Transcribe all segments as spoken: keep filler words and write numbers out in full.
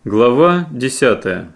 Глава десятая.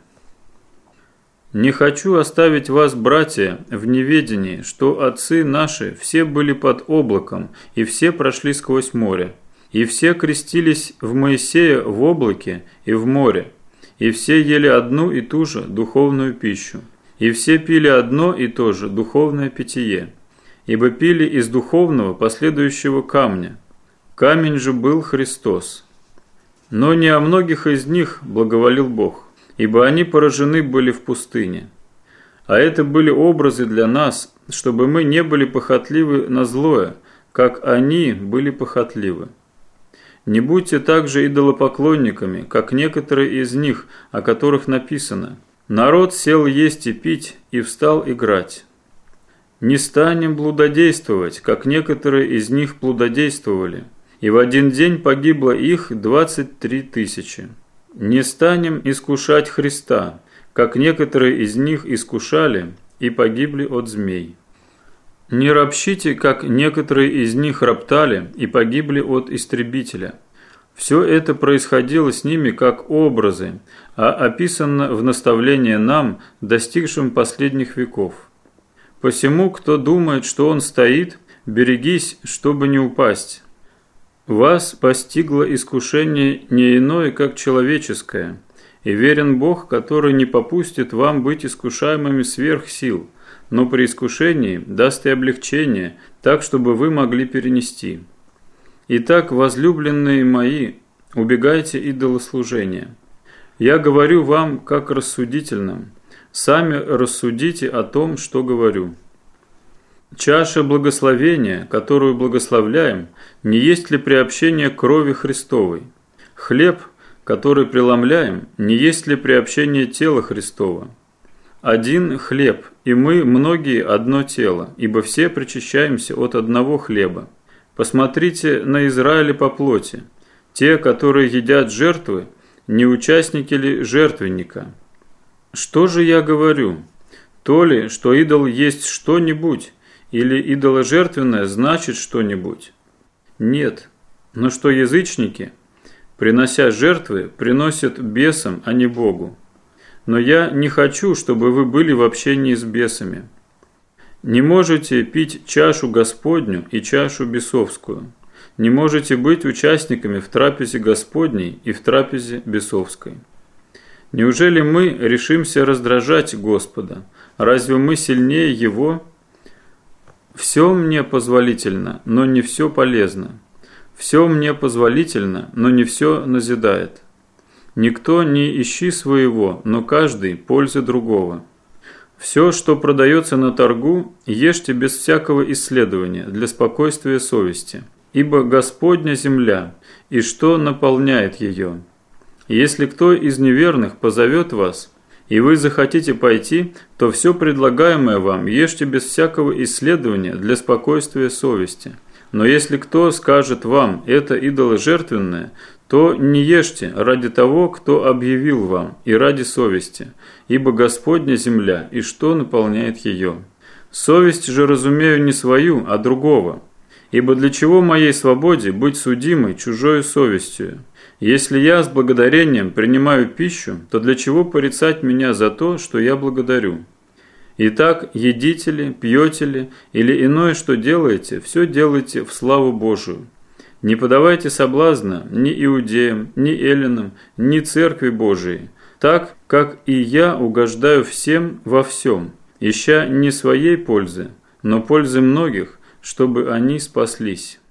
«Не хочу оставить вас, братья, в неведении, что отцы наши все были под облаком, и все прошли сквозь море, и все крестились в Моисея в облаке и в море, и все ели одну и ту же духовную пищу, и все пили одно и то же духовное питье, ибо пили из духовного последующего камня. Камень же был Христос. Но не о многих из них благоволил Бог, ибо они поражены были в пустыне. А это были образы для нас, чтобы мы не были похотливы на злое, как они были похотливы. Не будьте также идолопоклонниками, как некоторые из них, о которых написано: «Народ сел есть и пить, и встал играть». Не станем блудодействовать, как некоторые из них блудодействовали, и в один день погибло их двадцать три тысячи. Не станем искушать Христа, как некоторые из них искушали и погибли от змей. Не ропщите, как некоторые из них роптали и погибли от истребителя. Все это происходило с ними как образы, а описано в наставлении нам, достигшим последних веков. Посему, кто думает, что он стоит, берегись, чтобы не упасть. Вас постигло искушение не иное, как человеческое, и верен Бог, который не попустит вам быть искушаемыми сверх сил, но при искушении даст и облегчение, так, чтобы вы могли перенести. Итак, возлюбленные мои, убегайте идолослужения. Я говорю вам, как рассудительным, сами рассудите о том, что говорю. Чаша благословения, которую благословляем, не есть ли приобщение крови Христовой? Хлеб, который преломляем, не есть ли приобщение тела Христова? Один хлеб, и мы многие одно тело, ибо все причащаемся от одного хлеба. Посмотрите на Израиля по плоти. Те, которые едят жертвы, не участники ли жертвенника? Что же я говорю? То ли, что идол есть что-нибудь, или идоложертвенное значит что-нибудь? Нет, но что язычники, принося жертвы, приносят бесам, а не Богу. Но я не хочу, чтобы вы были в общении с бесами. Не можете пить чашу Господню и чашу бесовскую. Не можете быть участниками в трапезе Господней и в трапезе бесовской. Неужели мы решимся раздражать Господа? Разве мы сильнее Его? Все мне позволительно, но не все полезно. Все мне позволительно, но не все назидает. Никто не ищи своего, но каждый пользы другого. Все, что продается на торгу, ешьте без всякого исследования, для спокойствия совести. Ибо Господня земля, и что наполняет ее? Если кто из неверных позовет вас, и вы захотите пойти, то все предлагаемое вам ешьте без всякого исследования для спокойствия совести. Но если кто скажет вам «это идоложертвенное», то не ешьте ради того, кто объявил вам, и ради совести, ибо Господня земля, и что наполняет ее. Совесть же разумею не свою, а другого. Ибо для чего моей свободе быть судимой чужою совестью? Если я с благодарением принимаю пищу, то для чего порицать меня за то, что я благодарю? Итак, едите ли, пьете ли, или иное, что делаете, все делайте в славу Божию. Не подавайте соблазна ни иудеям, ни эллинам, ни церкви Божией, так, как и я угождаю всем во всем, ища не своей пользы, но пользы многих, чтобы они спаслись».